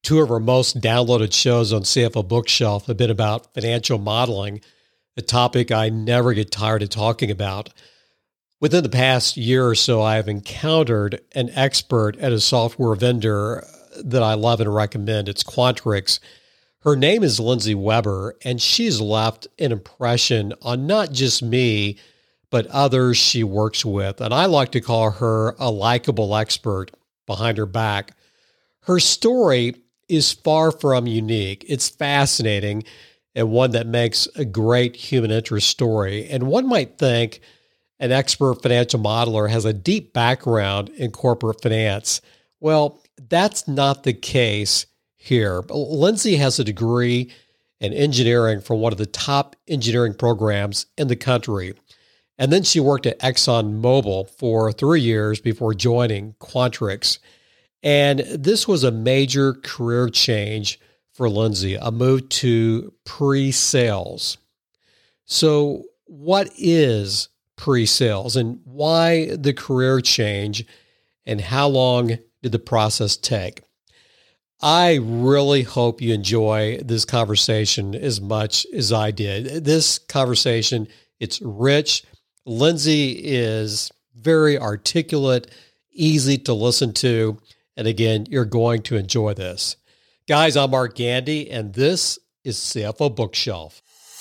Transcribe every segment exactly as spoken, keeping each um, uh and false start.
Two of our most downloaded shows on C F O Bookshelf have been about financial modeling, a topic I never get tired of talking about. Within the past year or so, I have encountered an expert at a software vendor that I love and recommend. It's Quantrix. Her name is Lindsay Weber, and she's left an impression on not just me, but others she works with. And I like to call her a likable expert behind her back. Her story is far from unique. It's fascinating and one that makes a great human interest story. And one might think an expert financial modeler has a deep background in corporate finance. Well, that's not the case here. Lindsay has a degree in engineering from one of the top engineering programs in the country. And then she worked at ExxonMobil for three years before joining Quantrix. And this was a major career change for Lindsay, a move to pre-sales. So what is pre-sales and why the career change, and how long did the process take? I really hope you enjoy this conversation as much as I did. This conversation, it's rich. Lindsay is very articulate, easy to listen to. And again, you're going to enjoy this. Guys, I'm Mark Gandy, and this is C F O Bookshelf.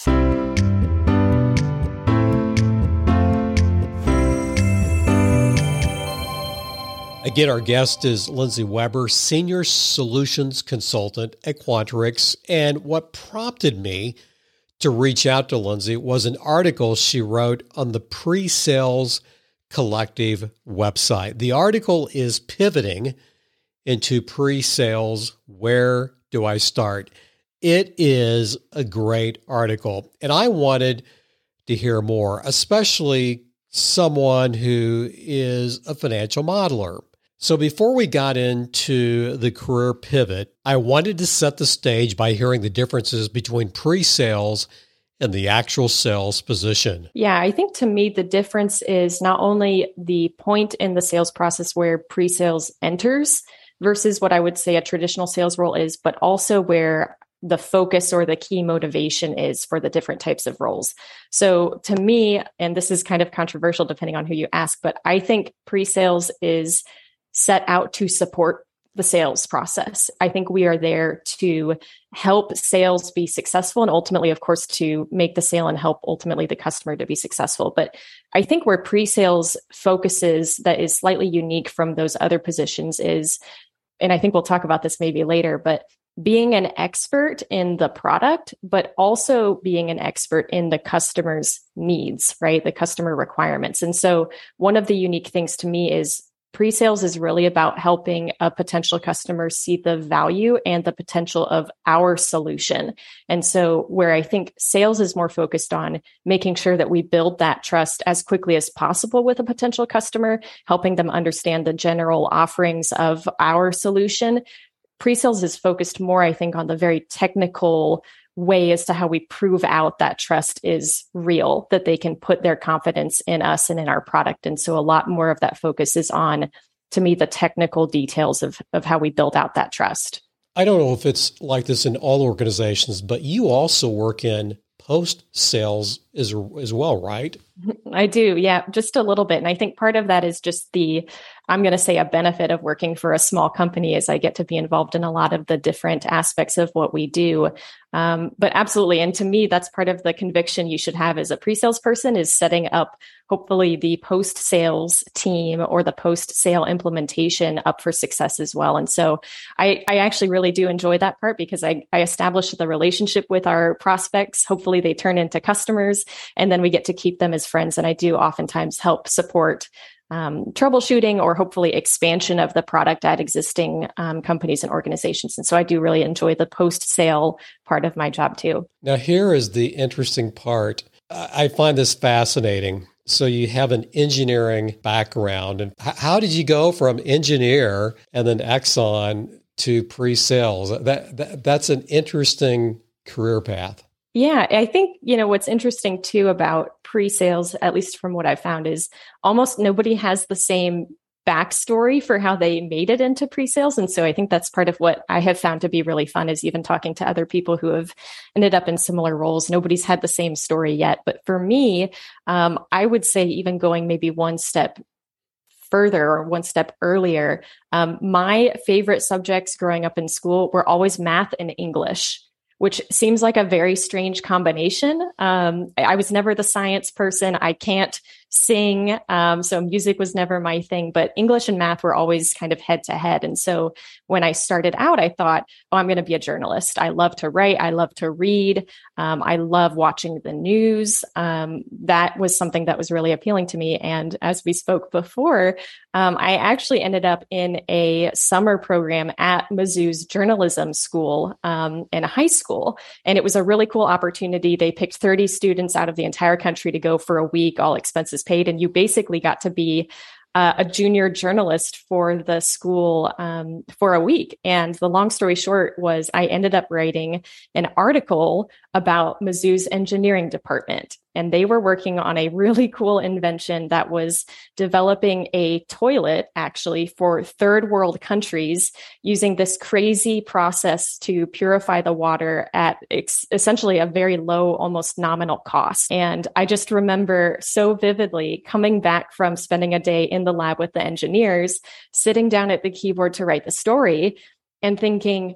Again, our guest is Lindsay Weber, Senior Solutions Consultant at Quantrix. And what prompted me to reach out to Lindsay was an article she wrote on the Pre-Sales Collective website. The article is pivoting into pre-sales. Where do I start? It is a great article, and I wanted to hear more, especially someone who is a financial modeler. So before we got into the career pivot, I wanted to set the stage by hearing the differences between pre-sales and the actual sales position. Yeah, I think to me, the difference is not only the point in the sales process where pre-sales enters versus what I would say a traditional sales role is, but also where the focus or the key motivation is for the different types of roles. So to me, and this is kind of controversial depending on who you ask, but I think pre-sales is set out to support the sales process. I think we are there to help sales be successful and ultimately, of course, to make the sale and help ultimately the customer to be successful. But I think where pre-sales focuses that is slightly unique from those other positions is, and I think we'll talk about this maybe later, but being an expert in the product, but also being an expert in the customer's needs, right? The customer requirements. And so one of the unique things to me is pre-sales is really about helping a potential customer see the value and the potential of our solution. And so where I think sales is more focused on making sure that we build that trust as quickly as possible with a potential customer, helping them understand the general offerings of our solution. Pre-sales is focused more, I think, on the very technical way as to how we prove out that trust is real, that they can put their confidence in us and in our product. And so a lot more of that focus is on, to me, the technical details of, of how we build out that trust. I don't know if it's like this in all organizations, but you also work in post-sales as, as well, right? I do. Yeah, just a little bit. And I think part of that is just the, I'm going to say a benefit of working for a small company is I get to be involved in a lot of the different aspects of what we do. Um, but absolutely. And to me, that's part of the conviction you should have as a pre-sales person is setting up, hopefully, the post-sales team or the post-sale implementation up for success as well. And so I, I actually really do enjoy that part because I, I establish the relationship with our prospects. Hopefully they turn into customers and then we get to keep them as friends. And I do oftentimes help support Um, troubleshooting or hopefully expansion of the product at existing um, companies and organizations. And so I do really enjoy the post-sale part of my job too. Now, here is the interesting part. I find this fascinating. So you have an engineering background. And how did you go from engineer and then Exxon to pre-sales? That, that That's an interesting career path. Yeah, I think, you know, what's interesting too about pre-sales, at least from what I've found, is almost nobody has the same backstory for how they made it into pre-sales. And so I think that's part of what I have found to be really fun, is even talking to other people who have ended up in similar roles. Nobody's had the same story yet. But for me, um, I would say even going maybe one step further or one step earlier, um, my favorite subjects growing up in school were always math and English, which seems like a very strange combination. Um, I, I was never the science person. I can't sing. Um, so music was never my thing, but English and math were always kind of head to head. And so when I started out, I thought, oh, I'm going to be a journalist. I love to write. I love to read. Um, I love watching the news. Um, that was something that was really appealing to me. And as we spoke before, um, I actually ended up in a summer program at Mizzou's journalism school um, in high school. And it was a really cool opportunity. They picked thirty students out of the entire country to go for a week, all expenses paid. And you basically got to be uh, a junior journalist for the school um, for a week. And the long story short was I ended up writing an article about Mizzou's engineering department. And they were working on a really cool invention that was developing a toilet actually for third world countries using this crazy process to purify the water at ex- essentially a very low, almost nominal cost. And I just remember so vividly coming back from spending a day in the lab with the engineers, sitting down at the keyboard to write the story and thinking,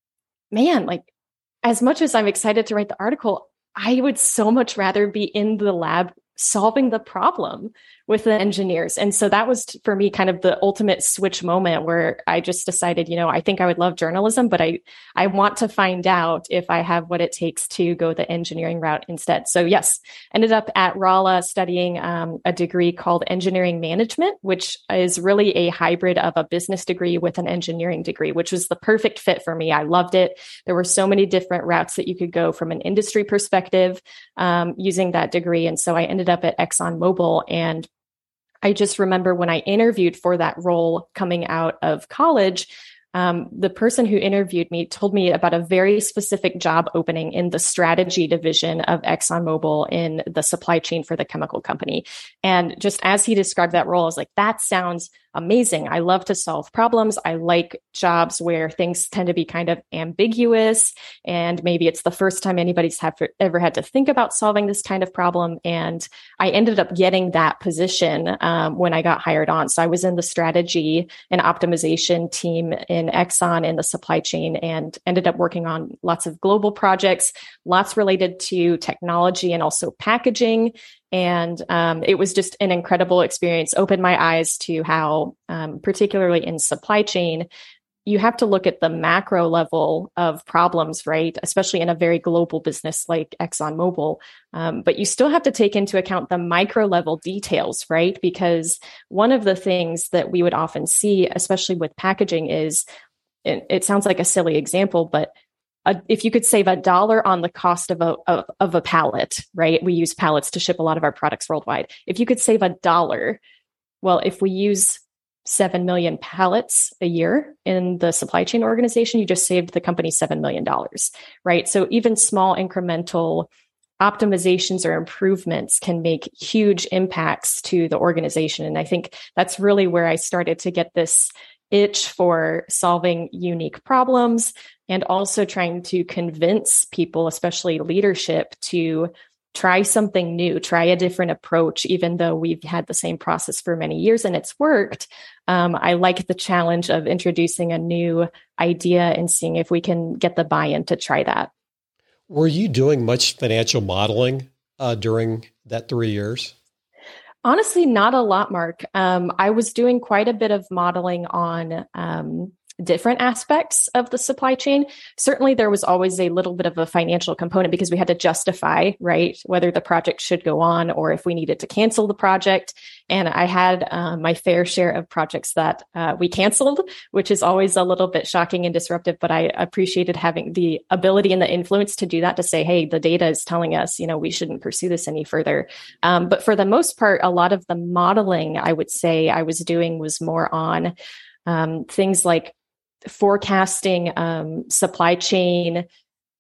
man, like, as much as I'm excited to write the article, I would so much rather be in the lab solving the problem with the engineers. And so that was for me kind of the ultimate switch moment where I just decided, you know, I think I would love journalism, but I, I want to find out if I have what it takes to go the engineering route instead. So yes, ended up at Rolla studying um, a degree called engineering management, which is really a hybrid of a business degree with an engineering degree, which was the perfect fit for me. I loved it. There were so many different routes that you could go from an industry perspective um, using that degree. And so I ended up at ExxonMobil, and I just remember when I interviewed for that role coming out of college, um, the person who interviewed me told me about a very specific job opening in the strategy division of ExxonMobil in the supply chain for the chemical company. And just as he described that role, I was like, that sounds amazing. I love to solve problems. I like jobs where things tend to be kind of ambiguous, and maybe it's the first time anybody's have ever had to think about solving this kind of problem. And I ended up getting that position um, when I got hired on. So I was in the strategy and optimization team in Exxon in the supply chain, and ended up working on lots of global projects, lots related to technology and also packaging. And um, it was just an incredible experience, opened my eyes to how, um, particularly in supply chain, you have to look at the macro level of problems, right? Especially in a very global business like ExxonMobil. Um, but you still have to take into account the micro level details, right? Because one of the things that we would often see, especially with packaging, is, it, it sounds like a silly example, but Uh, if you could save a dollar on the cost of a of, of a pallet, right? We use pallets to ship a lot of our products worldwide. If you could save a dollar, well, if we use seven million pallets a year in the supply chain organization, you just saved the company seven million dollars, right? So even small incremental optimizations or improvements can make huge impacts to the organization. And I think that's really where I started to get this itch for solving unique problems, and also trying to convince people, especially leadership, to try something new, try a different approach, even though we've had the same process for many years and it's worked. Um, I like the challenge of introducing a new idea and seeing if we can get the buy-in to try that. Were you doing much financial modeling uh, during that three years? Honestly, not a lot, Mark. Um, I was doing quite a bit of modeling on um, different aspects of the supply chain. Certainly, there was always a little bit of a financial component because we had to justify, right, whether the project should go on or if we needed to cancel the project. And I had uh, my fair share of projects that uh, we canceled, which is always a little bit shocking and disruptive. But I appreciated having the ability and the influence to do that, to say, hey, the data is telling us, you know, we shouldn't pursue this any further. Um, but for the most part, a lot of the modeling I would say I was doing was more on um, things like forecasting um, supply chain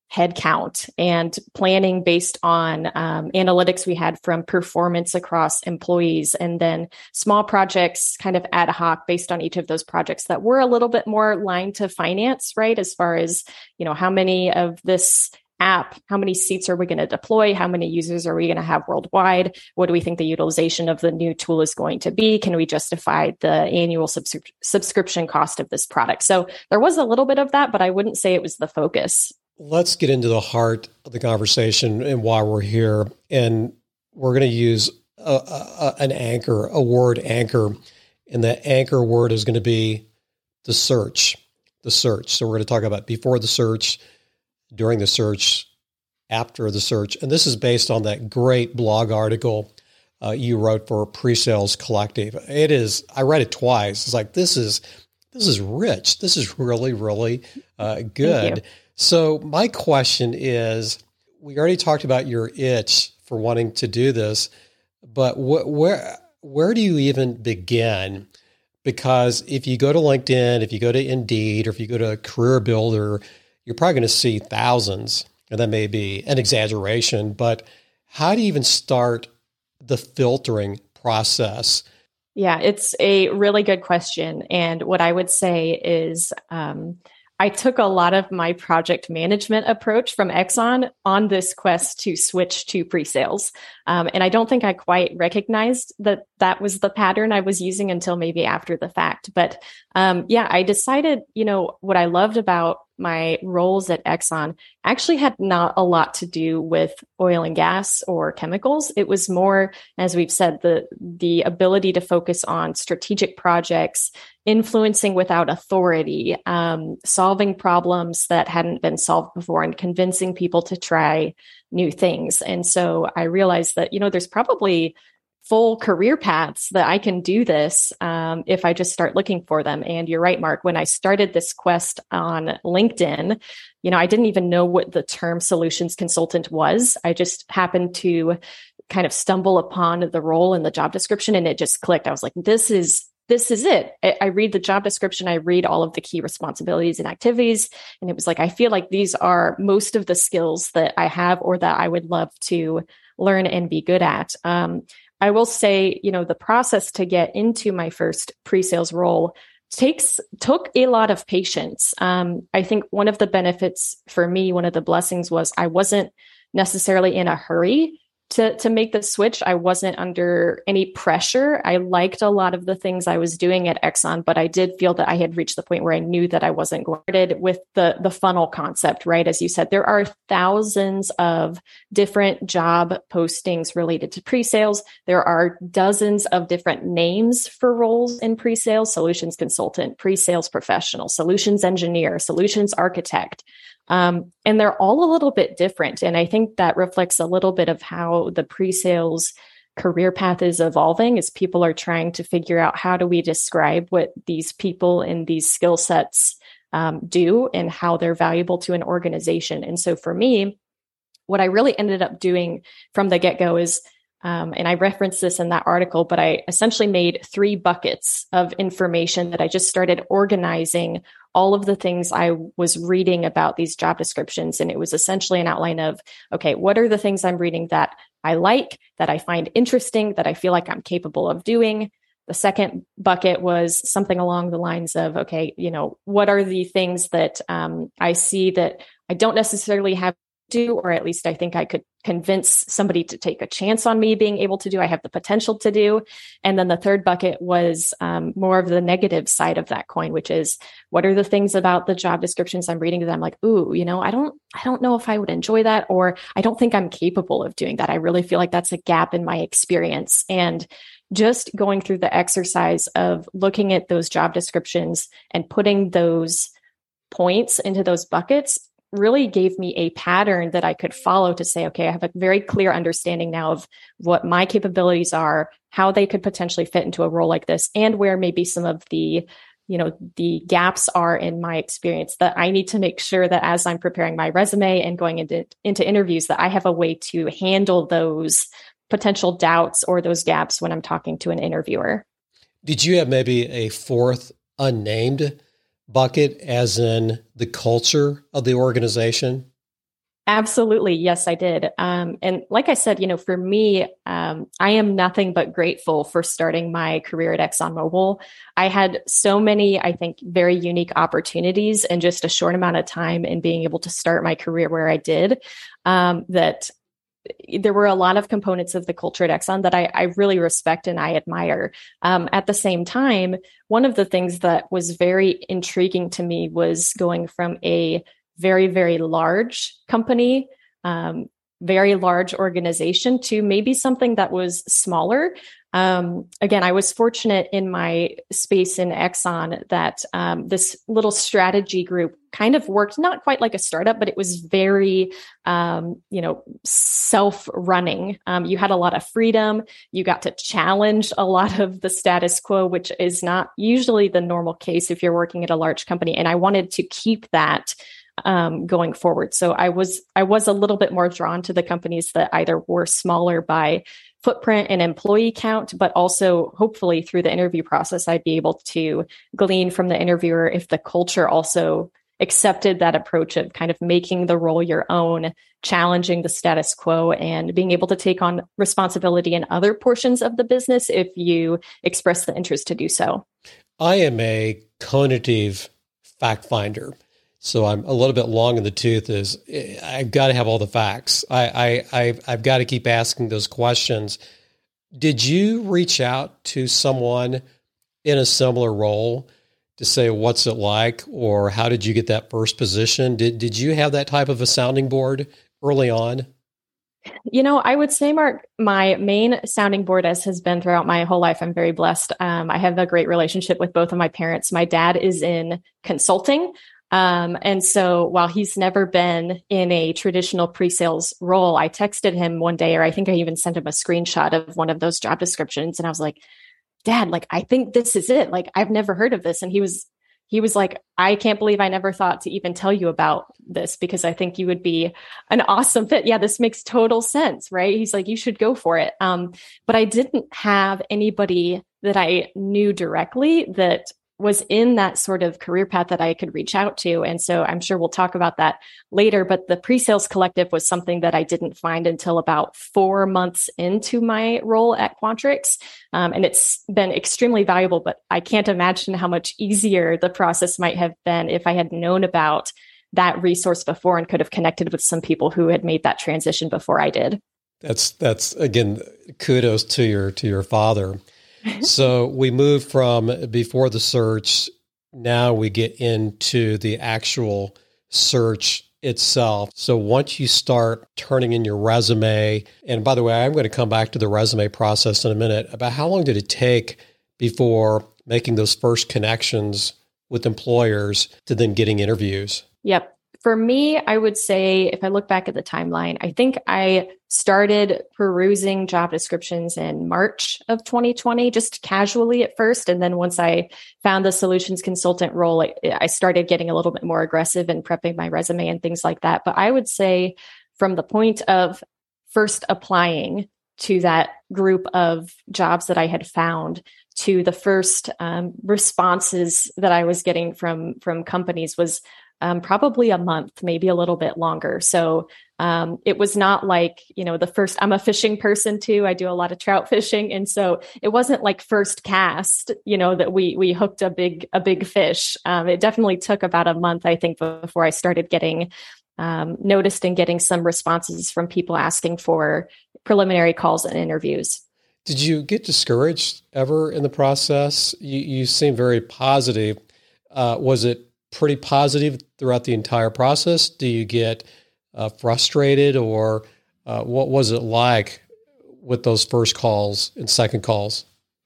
headcount and planning based on um, analytics we had from performance across employees, and then small projects kind of ad hoc based on each of those projects that were a little bit more lined to finance, right? As far as, you know, how many of this app, how many seats are we going to deploy? How many users are we going to have worldwide? What do we think the utilization of the new tool is going to be? Can we justify the annual subs- subscription cost of this product? So there was a little bit of that, but I wouldn't say it was the focus. Let's get into the heart of the conversation and why we're here. And we're going to use a, a, an anchor, a word anchor. And the anchor word is going to be the search, the search. So we're going to talk about before the search, during the search, after the search. And this is based on that great blog article uh, you wrote for Pre-Sales Collective. It is, I read it twice. It's like, this is, this is rich. This is really, really uh, good. So my question is, we already talked about your itch for wanting to do this, but wh- where where do you even begin? Because if you go to LinkedIn, if you go to Indeed, or if you go to Career Builder, you're probably going to see thousands, and that may be an exaggeration, but how do you even start the filtering process? Yeah, it's a really good question. And what I would say is, um, I took a lot of my project management approach from Exxon on this quest to switch to pre-sales. Um, and I don't think I quite recognized that that was the pattern I was using until maybe after the fact. But um, yeah, I decided, you know, what I loved about my roles at Exxon actually had not a lot to do with oil and gas or chemicals. It was more, as we've said, the the ability to focus on strategic projects, influencing without authority, um, solving problems that hadn't been solved before, and convincing people to try new things. And so I realized that, you know, there's probably full career paths that I can do this um, if I just start looking for them. And you're right, Mark, when I started this quest on LinkedIn, you know, I didn't even know what the term solutions consultant was. I just happened to kind of stumble upon the role in the job description, and it just clicked. I was like, this is This is it. I, I read the job description. I read all of the key responsibilities and activities. And it was like, I feel like these are most of the skills that I have or that I would love to learn and be good at. Um, I will say, you know, the process to get into my first pre-sales role takes took a lot of patience. Um, I think one of the benefits for me, one of the blessings was I wasn't necessarily in a hurry to to make the switch. I wasn't under any pressure. I liked a lot of the things I was doing at Exxon, but I did feel that I had reached the point where I knew that I wasn't guarded with the the funnel concept, right? As you said, there are thousands of different job postings related to pre-sales. There are dozens of different names for roles in pre-sales: solutions consultant, pre-sales professional, solutions engineer, solutions architect. Um, and they're all a little bit different. And I think that reflects a little bit of how the pre-sales career path is evolving, as people are trying to figure out, how do we describe what these people in these skill sets um, do and how they're valuable to an organization. And so for me, what I really ended up doing from the get-go is, Um, and I referenced this in that article, but I essentially made three buckets of information that I just started organizing all of the things I was reading about these job descriptions. And it was essentially an outline of, okay, what are the things I'm reading that I like, that I find interesting, that I feel like I'm capable of doing? The second bucket was something along the lines of, okay, you know, what are the things that um, I see that I don't necessarily have do, or at least I think I could convince somebody to take a chance on me being able to do, I have the potential to do. And then the third bucket was um, more of the negative side of that coin, which is, what are the things about the job descriptions I'm reading that I'm like, ooh, you know, I don't, I don't know if I would enjoy that, or I don't think I'm capable of doing that. I really feel like that's a gap in my experience. And just going through the exercise of looking at those job descriptions and putting those points into those buckets really gave me a pattern that I could follow to say, okay, I have a very clear understanding now of what my capabilities are, how they could potentially fit into a role like this, and where maybe some of the, you know, the gaps are in my experience that I need to make sure that as I'm preparing my resume and going into, into interviews, that I have a way to handle those potential doubts or those gaps when I'm talking to an interviewer. Did you have maybe a fourth unnamed bucket, as in the culture of the organization? Absolutely. Yes, I did. Um, and like I said, you know, for me, um, I am nothing but grateful for starting my career at ExxonMobil. I had so many, I think, very unique opportunities in just a short amount of time and being able to start my career where I did, um, that there were a lot of components of the culture at Exxon that I, I really respect and I admire. Um, at the same time, one of the things that was very intriguing to me was going from a very, very large company, um, very large organization to maybe something that was smaller. Um, again, I was fortunate in my space in Exxon that um, this little strategy group kind of worked not quite like a startup, but it was very, um, you know, self-running. Um, you had a lot of freedom. You got to challenge a lot of the status quo, which is not usually the normal case if you're working at a large company. And I wanted to keep that um, going forward. So I was I was a little bit more drawn to the companies that either were smaller by footprint and employee count, but also hopefully through the interview process, I'd be able to glean from the interviewer if the culture also accepted that approach of kind of making the role your own, challenging the status quo, and being able to take on responsibility in other portions of the business if you express the interest to do so. I am a cognitive fact finder. So I'm a little bit long in the tooth is I've got to have all the facts. I, I, I've, I've got to keep asking those questions. Did you reach out to someone in a similar role to say, what's it like? Or how did you get that first position? Did, did you have that type of a sounding board early on? You know, I would say, Mark, my main sounding board, as has been throughout my whole life, I'm very blessed. Um, I have a great relationship with both of my parents. My dad is in consulting. Um, and so while he's never been in a traditional pre-sales role, I texted him one day, or I think I even sent him a screenshot of one of those job descriptions. And I was like, Dad, like, I think this is it. Like, I've never heard of this. And he was, he was like, I can't believe I never thought to even tell you about this because I think you would be an awesome fit. Yeah, this makes total sense, right? He's like, you should go for it. Um, but I didn't have anybody that I knew directly that was in that sort of career path that I could reach out to. And so I'm sure we'll talk about that later, but the pre-sales collective was something that I didn't find until about four months into my role at Quantrix. Um, and it's been extremely valuable, but I can't imagine how much easier the process might have been if I had known about that resource before and could have connected with some people who had made that transition before I did. That's, that's again, kudos to your, to your father. So we move from before the search, now we get into the actual search itself. So once you start turning in your resume, and by the way, I'm going to come back to the resume process in a minute, about how long did it take before making those first connections with employers to then getting interviews? Yep. For me, I would say if I look back at the timeline, I think I started perusing job descriptions in March of twenty twenty, just casually at first. And then once I found the solutions consultant role, I, I started getting a little bit more aggressive and prepping my resume and things like that. But I would say from the point of first applying to that group of jobs that I had found to the first um, responses that I was getting from, from companies was Um, probably a month, maybe a little bit longer. So um, it was not like, you know, the first, I'm a fishing person too. I do a lot of trout fishing. And so it wasn't like first cast, you know, that we, we hooked a big, a big fish. Um, it definitely took about a month, I think, before I started getting um, noticed and getting some responses from people asking for preliminary calls and interviews. Did you get discouraged ever in the process? You, you seem very positive. Uh, was it pretty positive throughout the entire process? Do you get uh, frustrated, or uh, what was it like with those first calls and second calls?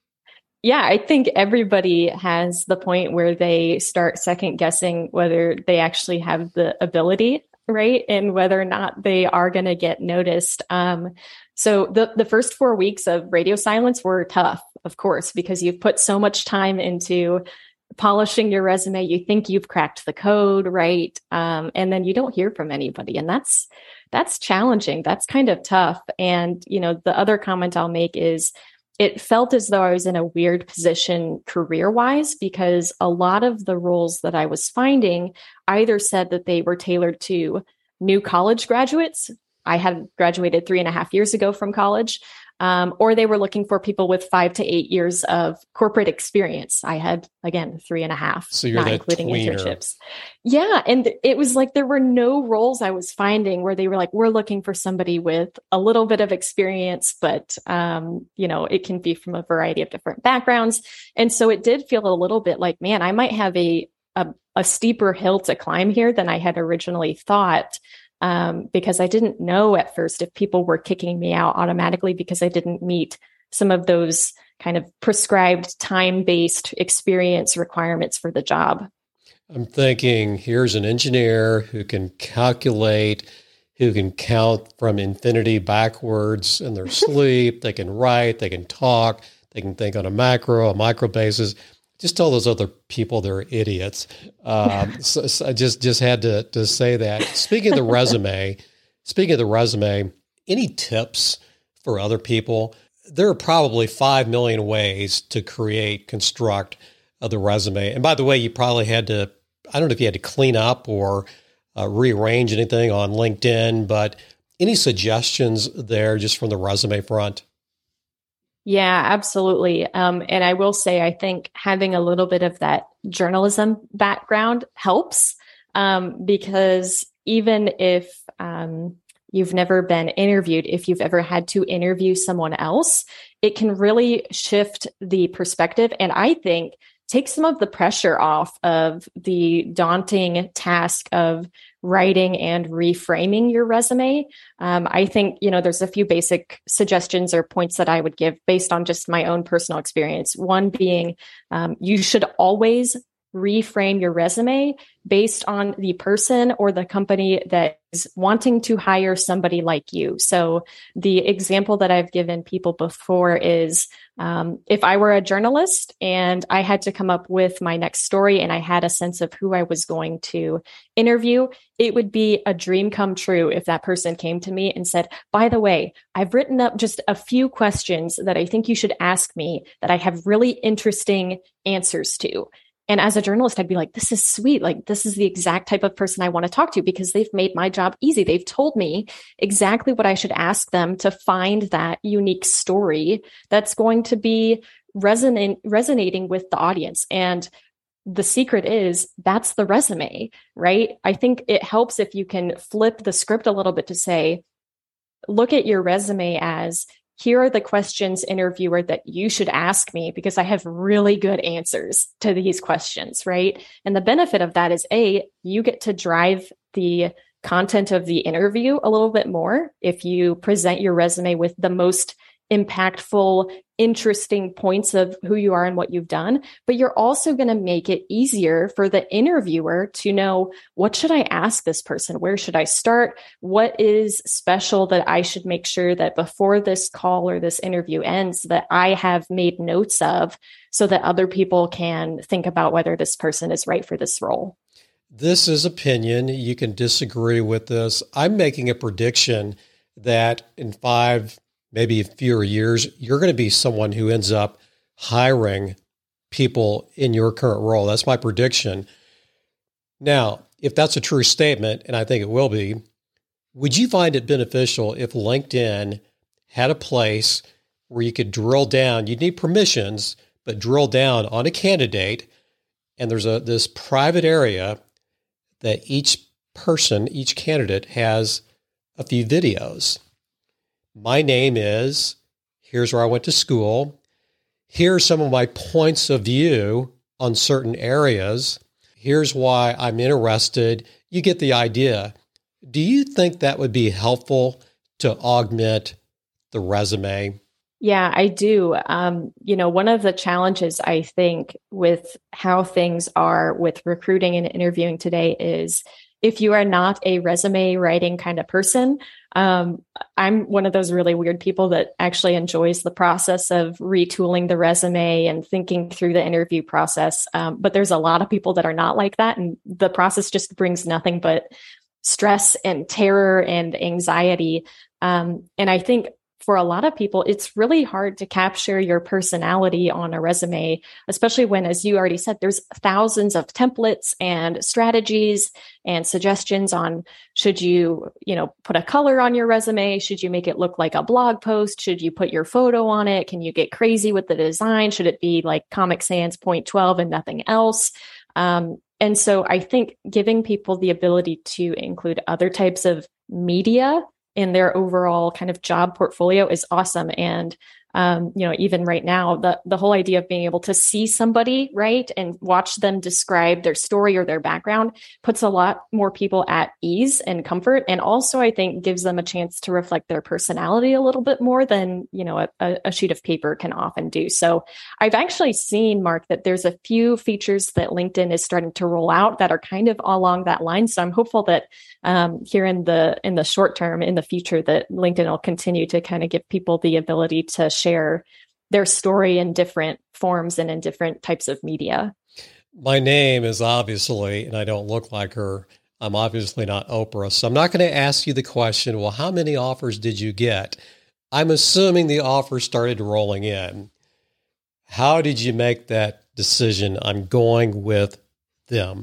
Yeah, I think everybody has the point where they start second guessing whether they actually have the ability, right? And whether or not they are going to get noticed. Um, so the, the first four weeks of radio silence were tough, of course, because you've put so much time into polishing your resume. You think you've cracked the code, right? Um, and then you don't hear from anybody. And that's, that's challenging. That's kind of tough. And, you know, the other comment I'll make is it felt as though I was in a weird position career-wise, because a lot of the roles that I was finding either said that they were tailored to new college graduates. I had graduated three and a half years ago from college. Um, or they were looking for people with five to eight years of corporate experience. I had, again, three and a half, so you're not including tweener. internships. Yeah. And it was like there were no roles I was finding where they were like, we're looking for somebody with a little bit of experience, but, um, you know, it can be from a variety of different backgrounds. And so it did feel a little bit like, man, I might have a, a, a steeper hill to climb here than I had originally thought. Um, because I didn't know at first if people were kicking me out automatically because I didn't meet some of those kind of prescribed time-based experience requirements for the job. I'm thinking, here's an engineer who can calculate, who can count from infinity backwards in their sleep. They can write, they can talk, they can think on a macro, a micro basis. Just tell those other people they're idiots. Um, so, so I just just had to to say that. Speaking of the resume, speaking of the resume, any tips for other people? There are probably five million ways to create, construct uh, the resume. And by the way, you probably had to, I don't know if you had to clean up or uh, rearrange anything on LinkedIn, but any suggestions there just from the resume front? Yeah, absolutely. Um, and I will say, I think having a little bit of that journalism background helps um, because even if um, you've never been interviewed, if you've ever had to interview someone else, it can really shift the perspective. And I think take some of the pressure off of the daunting task of writing and reframing your resume. Um, I think, you know, there's a few basic suggestions or points that I would give based on just my own personal experience. One being, um, you should always reframe your resume based on the person or the company that is wanting to hire somebody like you. So the example that I've given people before is um, if I were a journalist and I had to come up with my next story and I had a sense of who I was going to interview, it would be a dream come true if that person came to me and said, by the way, I've written up just a few questions that I think you should ask me that I have really interesting answers to. And as a journalist, I'd be like, this is sweet. Like, this is the exact type of person I want to talk to because they've made my job easy. They've told me exactly what I should ask them to find that unique story that's going to be resonant, resonating with the audience. And the secret is that's the resume, right? I think it helps if you can flip the script a little bit to say, look at your resume as, here are the questions, interviewer, that you should ask me because I have really good answers to these questions, right? And the benefit of that is, A, you get to drive the content of the interview a little bit more if you present your resume with the most impactful, interesting points of who you are and what you've done, but you're also going to make it easier for the interviewer to know, what should I ask this person? Where should I start? What is special that I should make sure that before this call or this interview ends, that I have made notes of so that other people can think about whether this person is right for this role? This is opinion. You can disagree with this. I'm making a prediction that in five maybe fewer years, you're going to be someone who ends up hiring people in your current role. That's my prediction. Now, if that's a true statement, and I think it will be, would you find it beneficial if LinkedIn had a place where you could drill down? You'd need permissions, but drill down on a candidate, and there's a this private area that each person, each candidate has a few videos. My name is, here's where I went to school. Here's some of my points of view on certain areas. Here's why I'm interested. You get the idea. Do you think that would be helpful to augment the resume? Yeah, I do. Um, you know, one of the challenges I think with how things are with recruiting and interviewing today is if you are not a resume writing kind of person, um, I'm one of those really weird people that actually enjoys the process of retooling the resume and thinking through the interview process. Um, but there's a lot of people that are not like that. And the process just brings nothing but stress and terror and anxiety. Um, and I think for a lot of people, it's really hard to capture your personality on a resume, especially when, as you already said, there's thousands of templates and strategies and suggestions on should you, you know, put a color on your resume? Should you make it look like a blog post? Should you put your photo on it? Can you get crazy with the design? Should it be like Comic Sans point twelve and nothing else? Um, and so I think giving people the ability to include other types of media in their overall kind of job portfolio is awesome. And, um, you know, even right now, the, the whole idea of being able to see somebody, right, and watch them describe their story or their background puts a lot more people at ease and comfort. And also, I think, gives them a chance to reflect their personality a little bit more than, you know, a, a sheet of paper can often do. So I've actually seen, Mark, that there's a few features that LinkedIn is starting to roll out that are kind of along that line. So I'm hopeful that um, here in the in the short term, in the future, that LinkedIn will continue to kind of give people the ability to share their story in different forms and in different types of media. My name is obviously, and I don't look like her, I'm obviously not Oprah. So I'm not going to ask you the question, well, how many offers did you get? I'm assuming the offers started rolling in. How did you make that decision? I'm going with them.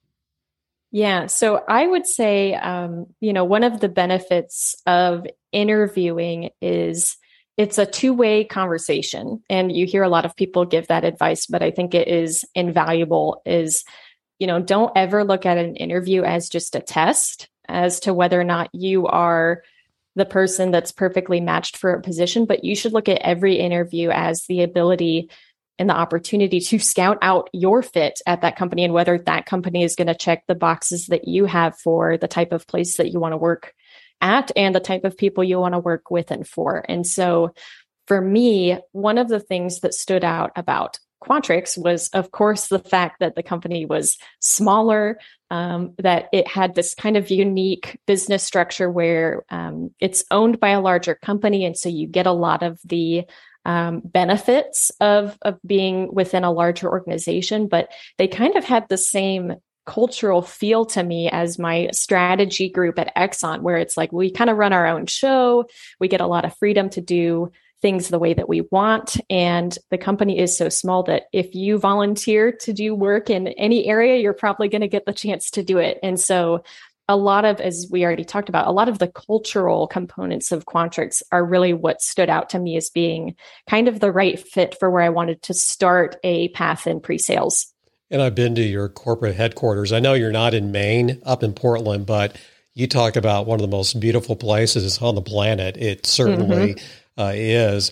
Yeah. So I would say, um, you know, one of the benefits of interviewing is it's a two-way conversation. And you hear a lot of people give that advice, but I think it is invaluable is, you know, don't ever look at an interview as just a test as to whether or not you are the person that's perfectly matched for a position, but you should look at every interview as the ability and the opportunity to scout out your fit at that company and whether that company is going to check the boxes that you have for the type of place that you want to work at and the type of people you want to work with and for. And so for me, one of the things that stood out about Quantrix was, of course, the fact that the company was smaller, um, that it had this kind of unique business structure where um, it's owned by a larger company. And so you get a lot of the um, benefits of, of being within a larger organization, but they kind of had the same cultural feel to me as my strategy group at Exxon, where it's like we kind of run our own show. We get a lot of freedom to do things the way that we want. And the company is so small that if you volunteer to do work in any area, you're probably going to get the chance to do it. And so a lot of, as we already talked about, a lot of the cultural components of Quantrix are really what stood out to me as being kind of the right fit for where I wanted to start a path in pre-sales. And I've been to your corporate headquarters. I know you're not in Maine, up in Portland, but you talk about one of the most beautiful places on the planet. It certainly mm-hmm. uh, is.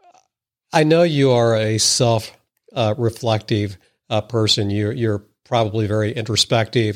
I know you are a self-reflective uh, uh, person. You're, you're probably very introspective.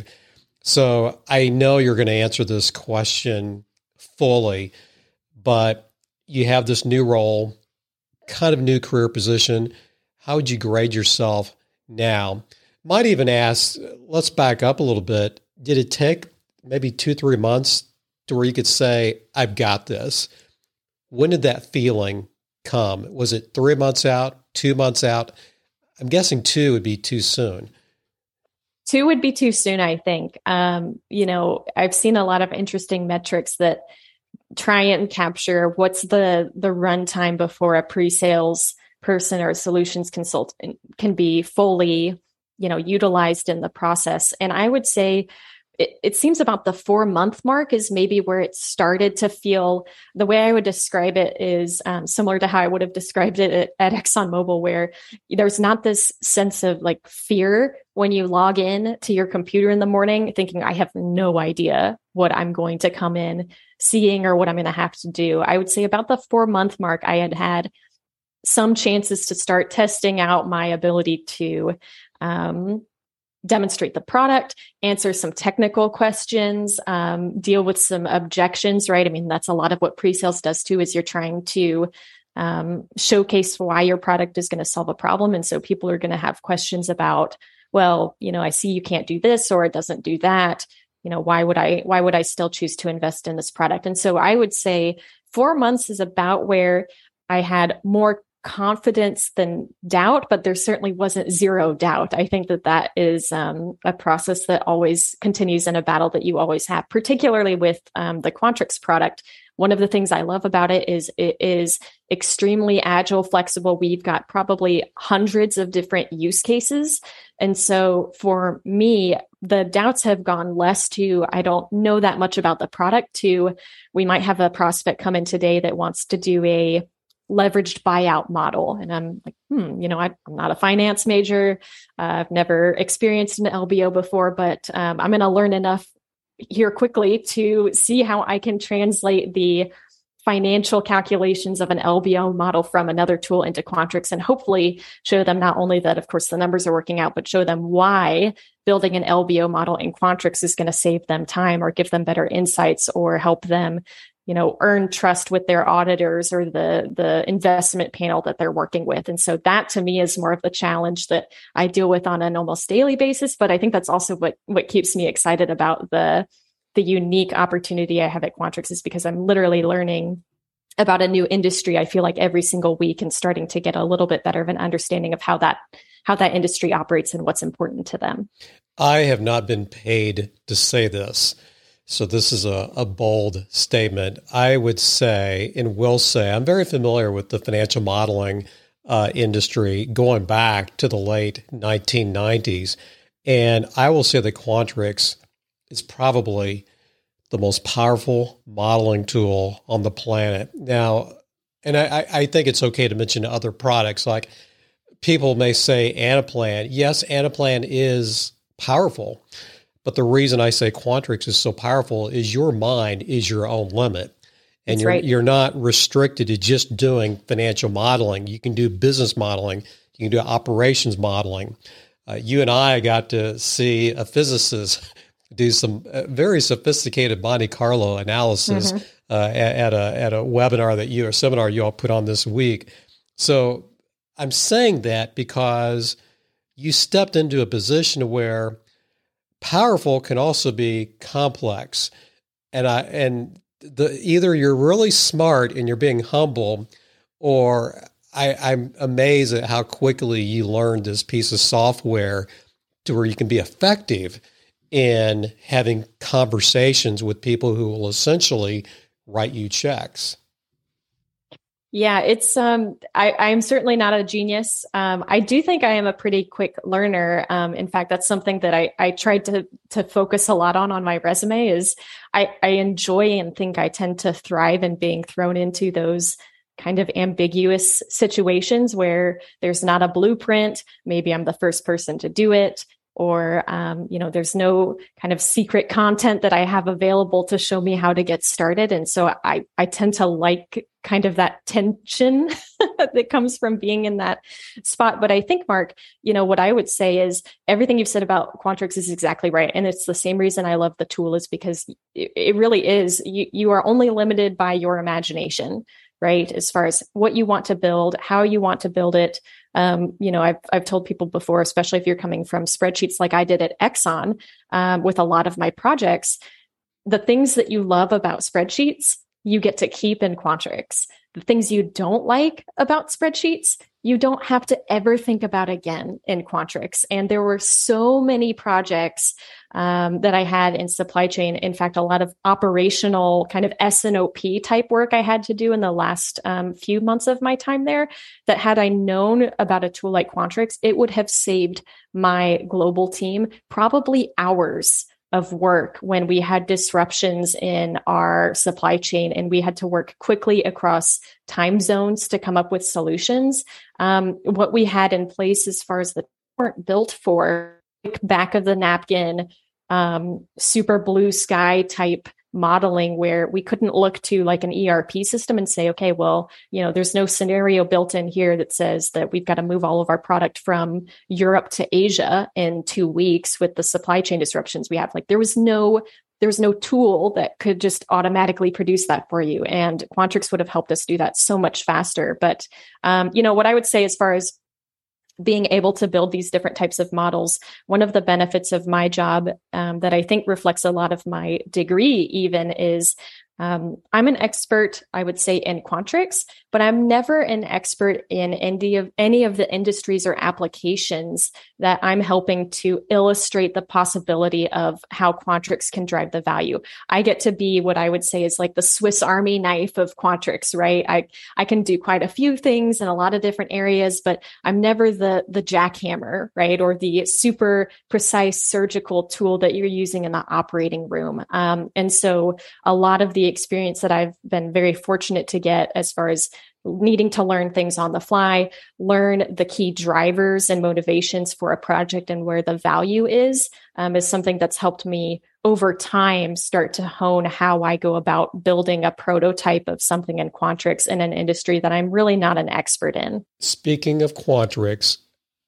So I know you're going to answer this question fully, but you have this new role, kind of new career position. How would you grade yourself now? Might even ask, let's back up a little bit. Did it take maybe two, three months to where you could say, I've got this? When did that feeling come? Was it three months out, two months out? I'm guessing two would be too soon. Two would be too soon, I think. Um, you know, I've seen a lot of interesting metrics that try and capture what's the, the runtime before a pre-sales person or a solutions consultant can be fully, you know, utilized in the process. And I would say it, it seems about the four month mark is maybe where it started to feel. The way I would describe it is um, similar to how I would have described it at, at ExxonMobil, where there's not this sense of like fear when you log in to your computer in the morning, thinking, I have no idea what I'm going to come in seeing or what I'm going to have to do. I would say about the four month mark, I had had some chances to start testing out my ability to um, demonstrate the product, answer some technical questions, um, deal with some objections, right? I mean, that's a lot of what pre-sales does too, is you're trying to um, showcase why your product is going to solve a problem. And so people are going to have questions about, well, you know, I see you can't do this or it doesn't do that. You know, why would I, why would I still choose to invest in this product? And so I would say four months is about where I had more confidence than doubt, but there certainly wasn't zero doubt. I think that that is um, a process that always continues in a battle that you always have, particularly with um, the Quantrix product. One of the things I love about it is it is extremely agile, flexible. We've got probably hundreds of different use cases. And so for me, the doubts have gone less to, I don't know that much about the product, to we might have a prospect come in today that wants to do a leveraged buyout model. And I'm like, hmm, you know, I, I'm not a finance major. Uh, I've never experienced an L B O before, but um, I'm going to learn enough here quickly to see how I can translate the financial calculations of an L B O model from another tool into Quantrix, and hopefully show them not only that, of course, the numbers are working out, but show them why building an L B O model in Quantrix is going to save them time or give them better insights or help them, you know, earn trust with their auditors or the, the investment panel that they're working with. And so that to me is more of the challenge that I deal with on an almost daily basis. But I think that's also what, what keeps me excited about the, the unique opportunity I have at Quantrix, is because I'm literally learning about a new industry. I feel like every single week, and starting to get a little bit better of an understanding of how that, how that industry operates and what's important to them. I have not been paid to say this, so this is a, a bold statement. I would say, and will say, I'm very familiar with the financial modeling uh, industry going back to the late nineteen nineties. And I will say that Quantrix is probably the most powerful modeling tool on the planet. Now, and I, I think it's okay to mention other products. Like, people may say Anaplan. Yes, Anaplan is powerful. But the reason I say Quantrix is so powerful is your mind is your own limit. And That's you're right. you're not restricted to just doing financial modeling. You can do business modeling. You can do operations modeling. Uh, you and I got to see a physicist do some uh, very sophisticated Monte Carlo analysis mm-hmm. uh, at, at a at a webinar that you or seminar you all put on this week. So I'm saying that because you stepped into a position where powerful can also be complex. And I and the either you're really smart and you're being humble, or I, I'm amazed at how quickly you learned this piece of software to where you can be effective in having conversations with people who will essentially write you checks. Yeah, it's, um, I, I'm certainly not a genius. Um, I do think I am a pretty quick learner. Um, in fact, that's something that I, I tried to, to focus a lot on, on my resume is I, I enjoy and think I tend to thrive in being thrown into those kind of ambiguous situations where there's not a blueprint. Maybe I'm the first person to do it. Or, um, you know, there's no kind of secret content that I have available to show me how to get started. And so I, I tend to like kind of that tension that comes from being in that spot. But I think, Mark, you know, what I would say is everything you've said about Quantrix is exactly right. And it's the same reason I love the tool, is because it, it really is, you, you are only limited by your imagination, right? As far as what you want to build, how you want to build it. Um, you know, I've, I've told people before, especially if you're coming from spreadsheets like I did at Exxon, um, with a lot of my projects, the things that you love about spreadsheets, you get to keep in Quantrix. The things you don't like about spreadsheets, you don't have to ever think about again in Quantrix. And there were so many projects um, that I had in supply chain. In fact, a lot of operational kind of S and O P type work I had to do in the last um, few months of my time there, that had I known about a tool like Quantrix, it would have saved my global team probably hours of work when we had disruptions in our supply chain and we had to work quickly across time zones to come up with solutions. Um, what we had in place as far as the weren't built for back of the napkin, um, super blue sky type modeling where we couldn't look to like an E R P system and say, okay, well, you know, there's no scenario built in here that says that we've got to move all of our product from Europe to Asia in two weeks with the supply chain disruptions we have. Like there was no, there was no tool that could just automatically produce that for you. And Quantrix would have helped us do that so much faster. But, um, you know, what I would say as far as being able to build these different types of models, one of the benefits of my job um, that I think reflects a lot of my degree even is Um, I'm an expert, I would say, in Quantrix, but I'm never an expert in any of any of the industries or applications that I'm helping to illustrate the possibility of how Quantrix can drive the value. I get to be what I would say is like the Swiss Army knife of Quantrix, right? I I can do quite a few things in a lot of different areas, but I'm never the the jackhammer, right, or the super precise surgical tool that you're using in the operating room. Um, and so a lot of the experience that I've been very fortunate to get as far as needing to learn things on the fly, learn the key drivers and motivations for a project and where the value is, um, is something that's helped me over time start to hone how I go about building a prototype of something in Quantrix in an industry that I'm really not an expert in. Speaking of Quantrix,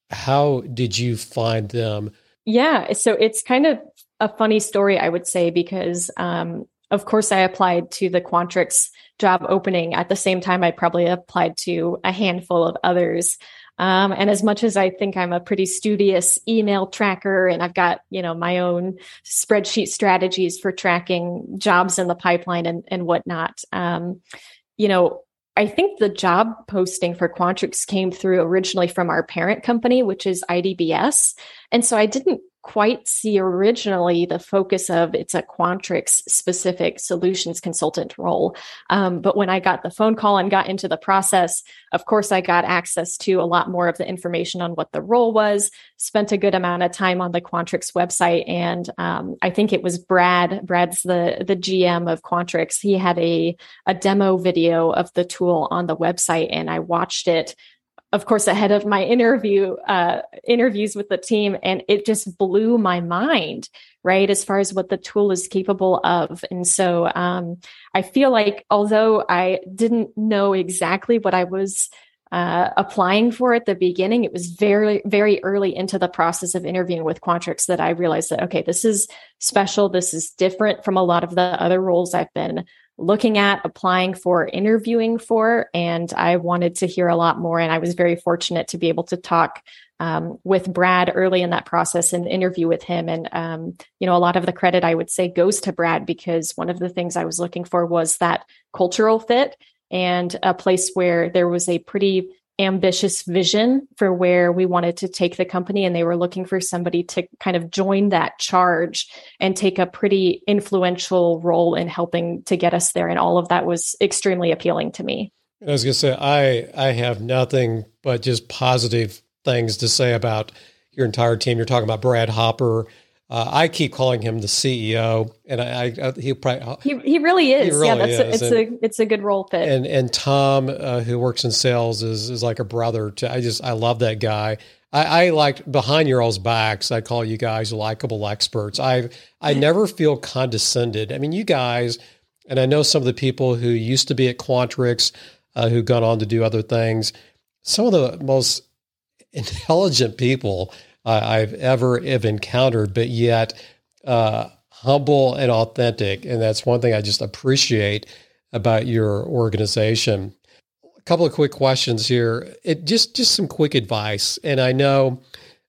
how did you find them? Yeah, so it's kind of a funny story, I would say, because um, of course, I applied to the Quantrix job opening at the same time I probably applied to a handful of others. Um, and as much as I think I'm a pretty studious email tracker and I've got, you know, my own spreadsheet strategies for tracking jobs in the pipeline and, and whatnot, um, you know, I think the job posting for Quantrix came through originally from our parent company, which is I D B S. And so I didn't quite see originally the focus of it's a Quantrix specific solutions consultant role. Um, but when I got the phone call and got into the process, of course, I got access to a lot more of the information on what the role was, spent a good amount of time on the Quantrix website. And um, I think it was Brad, Brad's the, the G M of Quantrix. He had a, a demo video of the tool on the website and I watched it, of course, ahead of my interview, uh, interviews with the team. And it just blew my mind, right, as far as what the tool is capable of. And so um, I feel like although I didn't know exactly what I was uh, applying for at the beginning, it was very, very early into the process of interviewing with Quantrix that I realized that, okay, this is special. This is different from a lot of the other roles I've been looking at, applying for, interviewing for, and I wanted to hear a lot more. And I was very fortunate to be able to talk um, with Brad early in that process and interview with him. And, um, you know, a lot of the credit I would say goes to Brad because one of the things I was looking for was that cultural fit and a place where there was a pretty ambitious vision for where we wanted to take the company. And they were looking for somebody to kind of join that charge and take a pretty influential role in helping to get us there. And all of that was extremely appealing to me. I was going to say, I, I have nothing but just positive things to say about your entire team. You're talking about Brad Hopper. Uh, I keep calling him the C E O, and I, I he probably he he really is. He really yeah, that's is. A, it's and, a it's a good role fit. And and Tom, uh, who works in sales, is is like a brother to. I just I love that guy. I, I like behind your all's backs. I call you guys likable experts. I I never feel condescended. I mean, you guys, and I know some of the people who used to be at Quantrix, uh, who've gone on to do other things. Some of the most intelligent people I've ever have encountered, but yet uh, humble and authentic. And that's one thing I just appreciate about your organization. A couple of quick questions here. It just, just some quick advice. And I know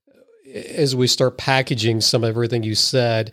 as we start packaging some of everything you said,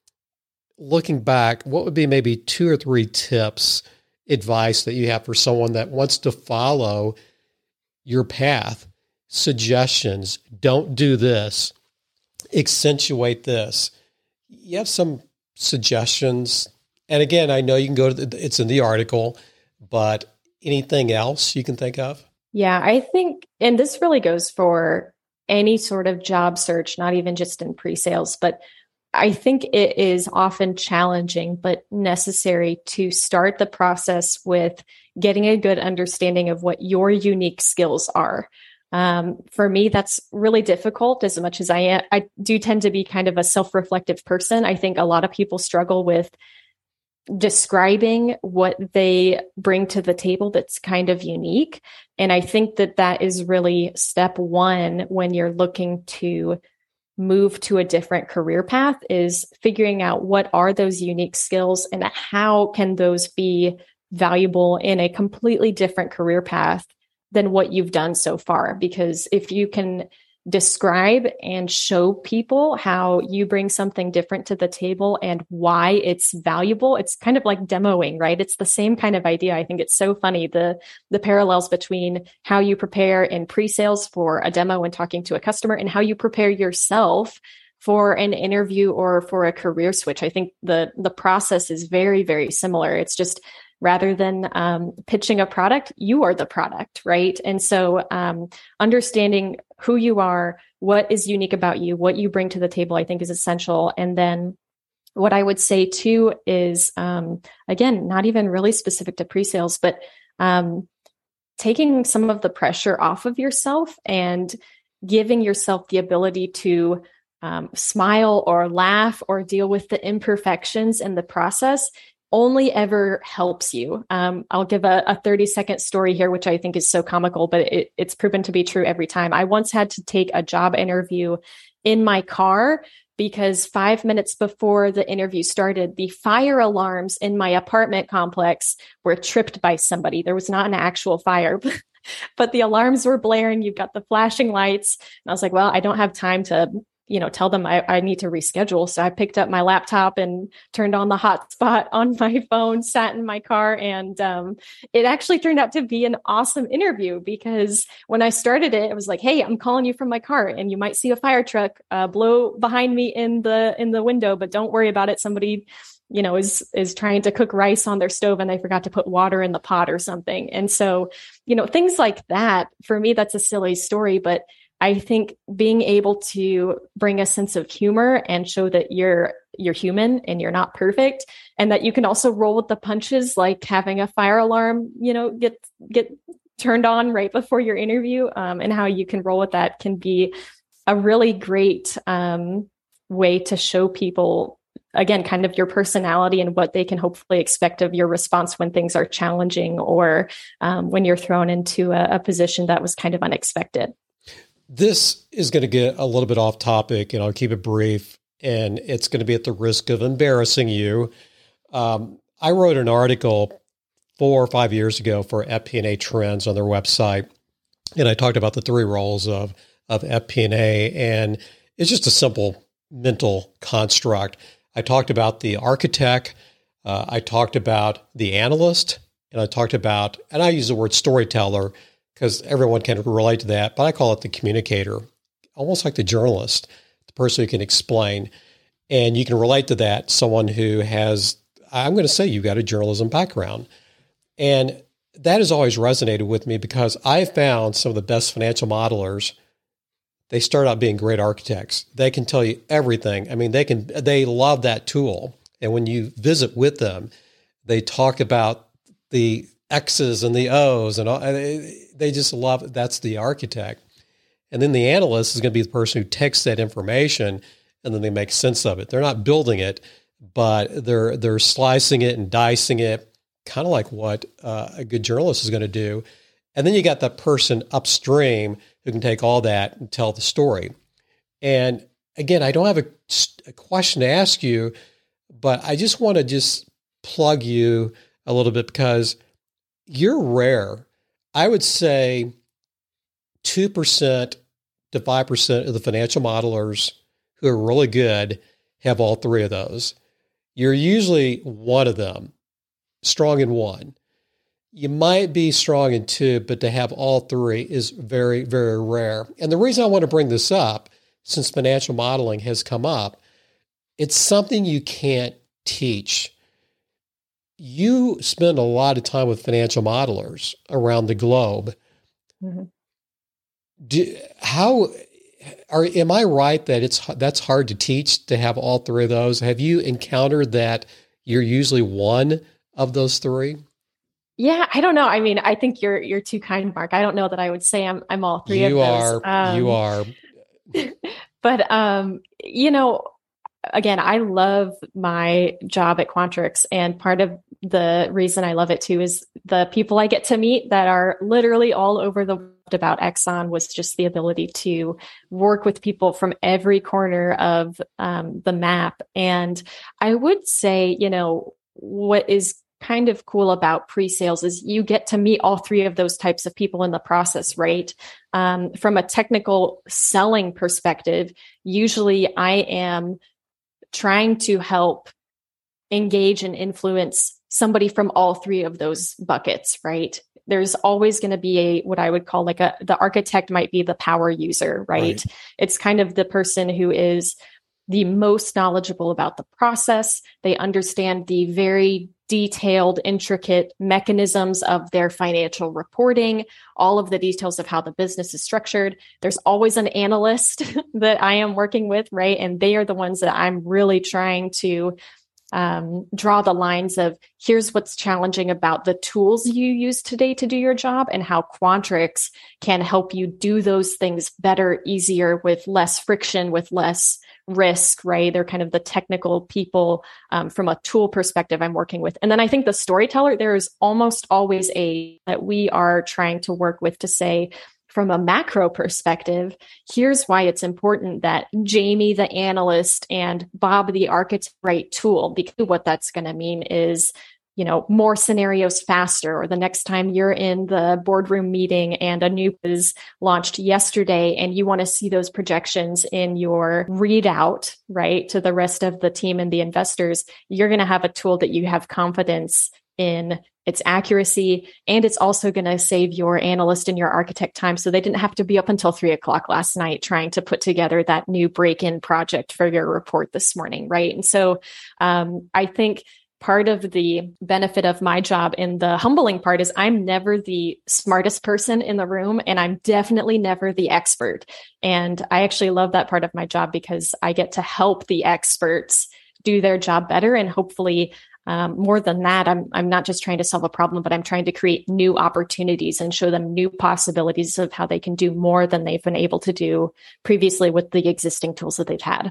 looking back, what would be maybe two or three tips, advice that you have for someone that wants to follow your path? Suggestions, don't do this, accentuate this. You have some suggestions. And again, I know you can go to the, it's in the article, but anything else you can think of? Yeah, I think, and this really goes for any sort of job search, not even just in pre-sales, but I think it is often challenging, but necessary to start the process with getting a good understanding of what your unique skills are. Um, for me, that's really difficult as much as I am. I do tend to be kind of a self-reflective person. I think a lot of people struggle with describing what they bring to the table that's kind of unique. And I think that that is really step one when you're looking to move to a different career path, is figuring out what are those unique skills and how can those be valuable in a completely different career path than what you've done so far. Because if you can describe and show people how you bring something different to the table and why it's valuable. It's kind of like demoing, right? It's the same kind of idea. I think it's so funny, the the parallels between how you prepare in pre-sales for a demo when talking to a customer and how you prepare yourself for an interview or for a career switch. I think the the process is very, very similar. It's just rather than um, pitching a product, you are the product, right? And so um, understanding who you are, what is unique about you, what you bring to the table, I think is essential. And then what I would say too is, um, again, not even really specific to pre-sales, but um, taking some of the pressure off of yourself and giving yourself the ability to um, smile or laugh or deal with the imperfections in the process only ever helps you. Um, I'll give a, a thirty second story here, which I think is so comical, but it, it's proven to be true every time. I once had to take a job interview in my car because five minutes before the interview started, the fire alarms in my apartment complex were tripped by somebody. There was not an actual fire, but the alarms were blaring. You've got the flashing lights. And I was like, well, I don't have time to you know, tell them I, I need to reschedule. So I picked up my laptop and turned on the hotspot on my phone, sat in my car. And um, it actually turned out to be an awesome interview because when I started it, it was like, hey, I'm calling you from my car and you might see a fire truck uh, blow behind me in the, in the window, but don't worry about it. Somebody, you know, is, is trying to cook rice on their stove and they forgot to put water in the pot or something. And so, you know, things like that, for me, that's a silly story, but I think being able to bring a sense of humor and show that you're you're human and you're not perfect, and that you can also roll with the punches, like having a fire alarm, you know, get get turned on right before your interview, um, and how you can roll with that can be a really great um, way to show people, again, kind of your personality and what they can hopefully expect of your response when things are challenging or um, when you're thrown into a, a position that was kind of unexpected. This is going to get a little bit off topic, and I'll keep it brief, and it's going to be at the risk of embarrassing you. Um, I wrote an article four or five years ago for F P and A Trends on their website, and I talked about the three roles of, of F P and A, and it's just a simple mental construct. I talked about the architect, uh, I talked about the analyst, and I talked about, and I use the word storyteller, because everyone can relate to that, but I call it the communicator, almost like the journalist, the person who can explain. And you can relate to that, someone who has, I'm going to say you've got a journalism background. And that has always resonated with me because I found some of the best financial modelers, they start out being great architects. They can tell you everything. I mean, they can, they love that tool. And when you visit with them, they talk about the X's and the O's and all, they just love it. That's the architect. And then the analyst is going to be the person who takes that information and then they make sense of it. They're not building it, but they're they're slicing it and dicing it, kind of like what uh, a good journalist is going to do. And then you got that person upstream who can take all that and tell the story. And again, I don't have a, a question to ask you, but I just want to just plug you a little bit because you're rare. I would say two percent to five percent of the financial modelers who are really good have all three of those. You're usually one of them, strong in one. You might be strong in two, but to have all three is very, very rare. And the reason I want to bring this up, since financial modeling has come up, it's something you can't teach. You spend a lot of time with financial modelers around the globe. Mm-hmm. Do, how are, am I right that it's, that's hard to teach, to have all three of those? Have you encountered that you're usually one of those three? Yeah, I don't know. I mean, I think you're, you're too kind, Mark. I don't know that I would say I'm, I'm all three you of those. Are, um, you are. But, um, you know, again, I love my job at Quantrix, and part of the reason I love it too is the people I get to meet that are literally all over the world about Exxon. Was just the ability to work with people from every corner of um, the map. And I would say, you know, what is kind of cool about pre-sales is you get to meet all three of those types of people in the process, right? Um, from a technical selling perspective, usually I am trying to help engage and influence somebody from all three of those buckets, right? There's always going to be a, what I would call like a, the architect might be the power user, right? right? It's kind of the person who is the most knowledgeable about the process. They understand the very detailed, intricate mechanisms of their financial reporting, all of the details of how the business is structured. There's always an analyst that I am working with, right? And they are the ones that I'm really trying to um, draw the lines of, here's what's challenging about the tools you use today to do your job and how Quantrix can help you do those things better, easier, with less friction, with less risk, right? They're kind of the technical people um, from a tool perspective I'm working with. And then I think the storyteller, there is almost always a that we are trying to work with to say, from a macro perspective, here's why it's important that Jamie, the analyst, and Bob, the architect, write tool, because what that's going to mean is, you know, more scenarios faster, or the next time you're in the boardroom meeting and a new is launched yesterday and you want to see those projections in your readout, right, to the rest of the team and the investors, you're going to have a tool that you have confidence in its accuracy. And it's also going to save your analyst and your architect time. So they didn't have to be up until three o'clock last night trying to put together that new break-in project for your report this morning, right? And so um, I think part of the benefit of my job, and the humbling part, is I'm never the smartest person in the room, and I'm definitely never the expert. And I actually love that part of my job because I get to help the experts do their job better. And hopefully, um, more than that, I'm, I'm not just trying to solve a problem, but I'm trying to create new opportunities and show them new possibilities of how they can do more than they've been able to do previously with the existing tools that they've had.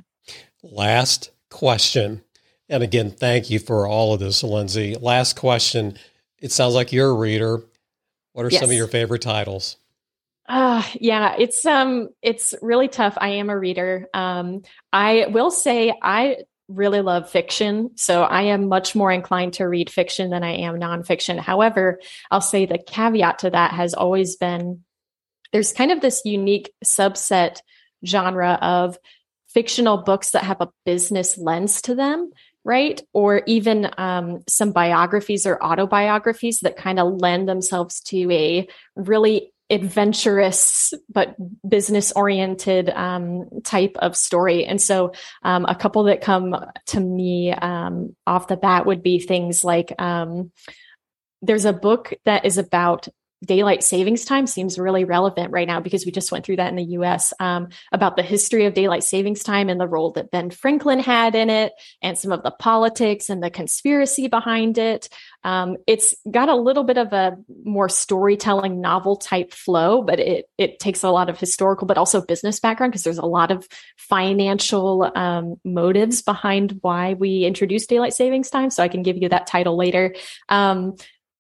Last question. And again, thank you for all of this, Lindsay. Last question. It sounds like you're a reader. What are yes. some of your favorite titles? Uh, yeah, it's um, it's really tough. I am a reader. Um, I will say I really love fiction. So I am much more inclined to read fiction than I am nonfiction. However, I'll say the caveat to that has always been, there's kind of this unique subset genre of fictional books that have a business lens to them, right? Or even um, some biographies or autobiographies that kind of lend themselves to a really adventurous but business oriented um, type of story. And so um, a couple that come to me um, off the bat would be things like um, there's a book that is about daylight savings time. Seems really relevant right now because we just went through that in the U S um, about the history of daylight savings time and the role that Ben Franklin had in it, and some of the politics and the conspiracy behind it. Um, it's got a little bit of a more storytelling novel type flow, but it it takes a lot of historical, but also business background, because there's a lot of financial um, motives behind why we introduced daylight savings time. So I can give you that title later. Um,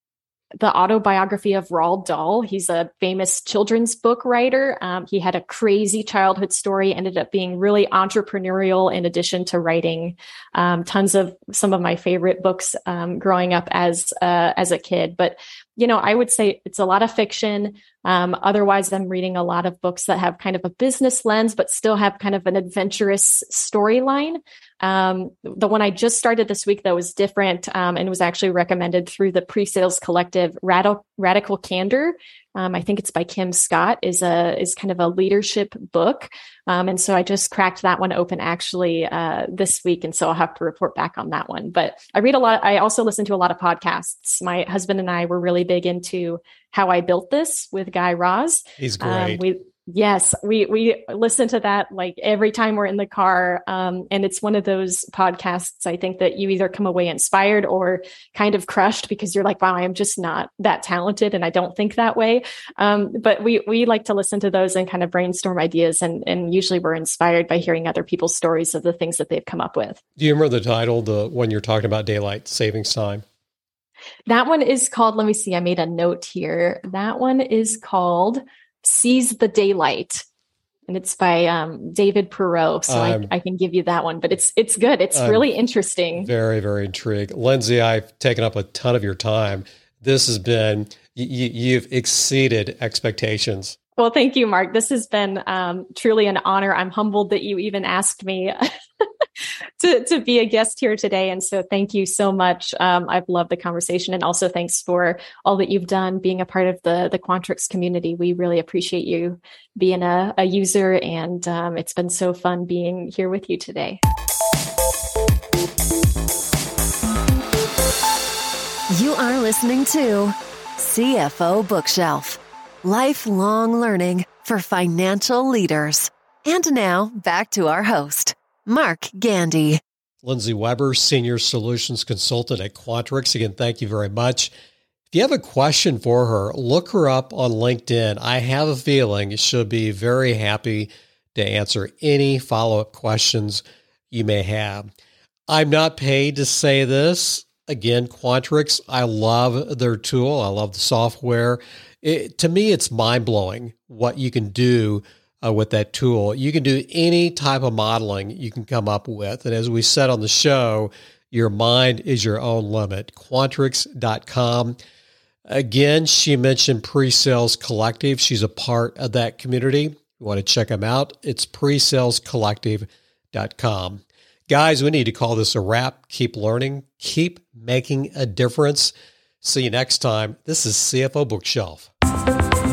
The autobiography of Roald Dahl. He's a famous children's book writer. Um, he had a crazy childhood story, ended up being really entrepreneurial in addition to writing um, tons of some of my favorite books um, growing up as uh, as a kid. But, you know, I would say it's a lot of fiction. Um, otherwise, I'm reading a lot of books that have kind of a business lens, but still have kind of an adventurous storyline. Um, the one I just started this week that was different um, and was actually recommended through the Pre-Sales Collective, Radical, Radical Candor. Um, I think it's by Kim Scott, is a is kind of a leadership book. Um, and so I just cracked that one open actually uh, this week. And so I'll have to report back on that one. But I read a lot. I also listen to a lot of podcasts. My husband and I were really big into How I Built This with Guy Raz. He's great. Um, we Yes, we we listen to that like every time we're in the car. Um, and it's one of those podcasts, I think, that you either come away inspired or kind of crushed because you're like, wow, I'm just not that talented and I don't think that way. Um, but we we like to listen to those and kind of brainstorm ideas. And, and usually we're inspired by hearing other people's stories of the things that they've come up with. Do you remember the title, the one you're talking about, Daylight Savings Time? That one is called, let me see, I made a note here. That one is called Seize the Daylight. And it's by um, David Perot. So I, I can give you that one, but it's it's good. It's I'm really interesting. Very, very intrigued. Lindsay, I've taken up a ton of your time. This has been, you, you've exceeded expectations. Well, thank you, Mark. This has been um, truly an honor. I'm humbled that you even asked me to, to be a guest here today. And so thank you so much. Um, I've loved the conversation. And also thanks for all that you've done being a part of the, the Quantrix community. We really appreciate you being a, a user. And um, it's been so fun being here with you today. You are listening to C F O Bookshelf. Lifelong learning for financial leaders. And now back to our host, Mark Gandy. Lindsay Weber, Senior Solutions Consultant at Quantrix. Again, thank you very much. If you have a question for her, look her up on LinkedIn. I have a feeling she'll be very happy to answer any follow-up questions you may have. I'm not paid to say this. Again, Quantrix, I love their tool. I love the software. It, to me, it's mind-blowing what you can do uh, with that tool. You can do any type of modeling you can come up with. And as we said on the show, your mind is your own limit. Quantrix dot com. Again, she mentioned Pre-Sales Collective. She's a part of that community. You want to check them out. It's pre sales collective dot com. Guys, we need to call this a wrap. Keep learning. Keep making a difference. See you next time. This is C F O Bookshelf.